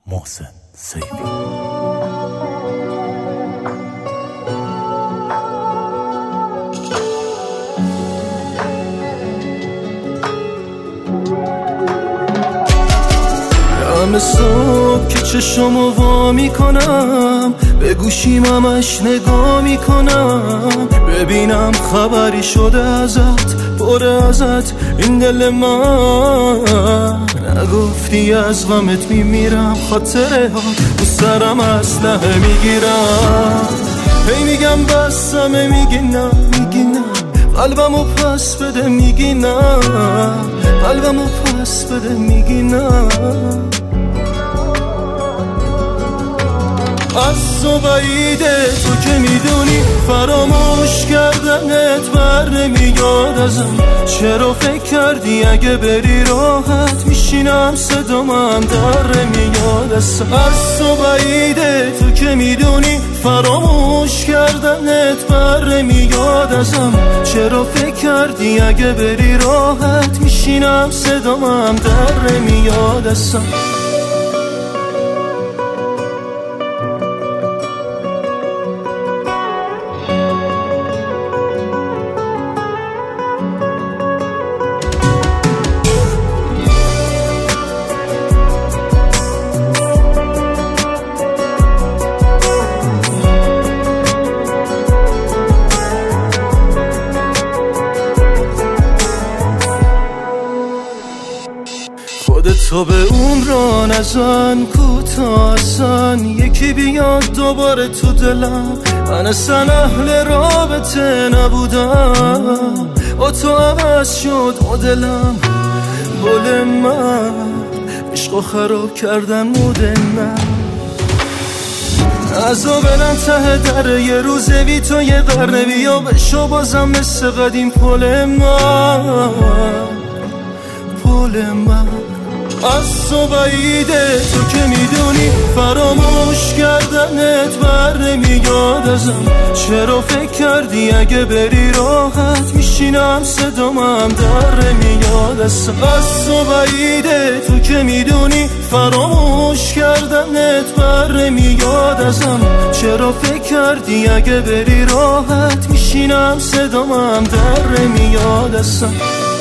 محسن سیفی. همه صبح که چشمو وا میکنم به گوشیم همش نگاه میکنم ببینم خبری شده ازت پره ازت این دل من نگفتی از غمت میمیرم خاطره ها تو سرم اسلحه میگیرم هی میگم بسمه میگی نه قلبمو پس بده میگی نه قلبمو پس بده میگی نه از تو بعیده تو که میدونی فراموش کردنت بر نمیاد ازم چرا فکر کردی اگه بری راحت میشینم صدامم در نمیاد ازم از تو بعیده تو که میدونی فراموش کردنت بر نمیاد ازم چرا فکر کردی اگه بری راحت میشینم صدامم در نمیاد ازم تو به اون را نزن کوتاه اصلا یکی بیاد دوباره تو دلم من اصلا اهل رابطه نبودم با تو عوض شد دلم گل من عشقو خراب کردن مود من عذابنم ته در یه روز بی تو یه قرنه بیا بشو بازم مثل قدیم پل من از تو بعیده تو که میدونی فراموش کردنت بر نمیاد ازم چرا فکر کردی اگه بری راحت میشینم صدامم در نمیاد ازم از تو بعیده تو که میدونی فراموش کردنت بر نمیاد ازم چرا فکر کردی اگه بری راحت میشینم صدامم در نمیاد ازم